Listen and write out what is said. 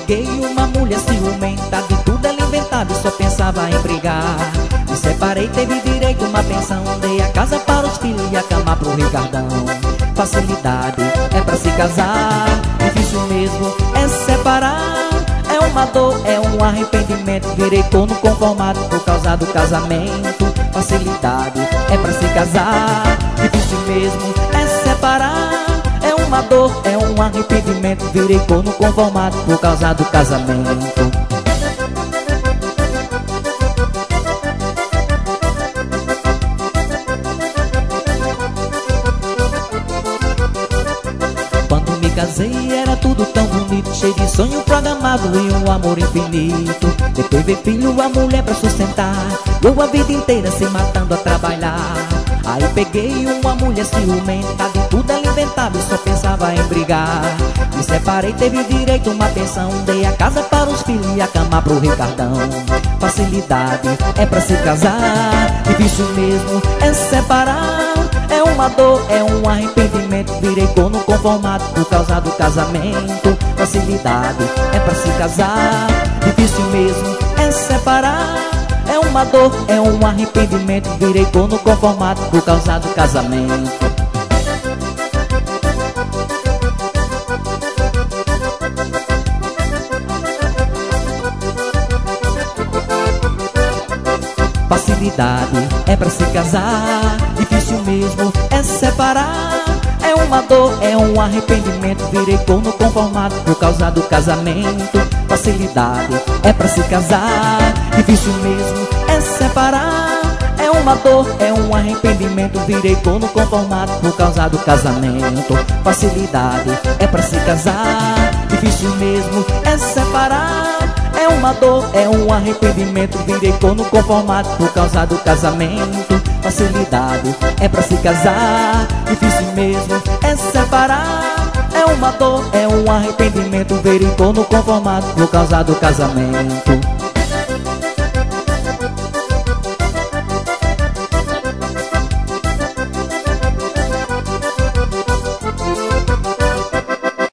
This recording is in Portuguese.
peguei uma mulher ciumenta, de tudo ela inventava e só pensava em brigar. Me separei, teve direito a uma pensão, dei a casa para os filhos e a cama pro Ricardão. Facilidade é pra se casar, difícil mesmo é separar. É uma dor, é um arrependimento, virei corno conformado por causa do casamento. Facilidade é pra se casar, difícil mesmo é separar. É uma dor, é um arrependimento, virei corno conformado por causa do casamento. Quando me casei era tudo tão bonito, cheio de sonho programado e um amor infinito. Depois veio filho, a mulher pra sustentar, eu a vida inteira se matando a trabalhar. Aí peguei uma mulher ciumenta, de tudo ela inventava e só pensava em brigar. Me separei, teve direito a uma pensão, dei a casa para os filhos e a cama pro Ricardão. Facilidade é pra se casar, difícil mesmo é separar. É uma dor, é um arrependimento, virei corno conformado por causa do casamento. Facilidade é pra se casar, difícil mesmo é separar. É uma dor, é um arrependimento, virei corno conformado por causa do casamento. Facilidade é pra se casar, difícil mesmo é separar. É uma dor, é um arrependimento, virei corno conformado por causa do casamento. Facilidade é pra se casar, difícil mesmo é separar. É uma dor, é um arrependimento, virei corno conformado por causa do casamento. Facilidade é pra se casar, difícil mesmo é separar. É uma dor, é um arrependimento, virei corno conformado por causa do casamento. Facilidade é pra se casar, difícil mesmo é separar. É uma dor, é um arrependimento, virei corno conformado por causa do casamento.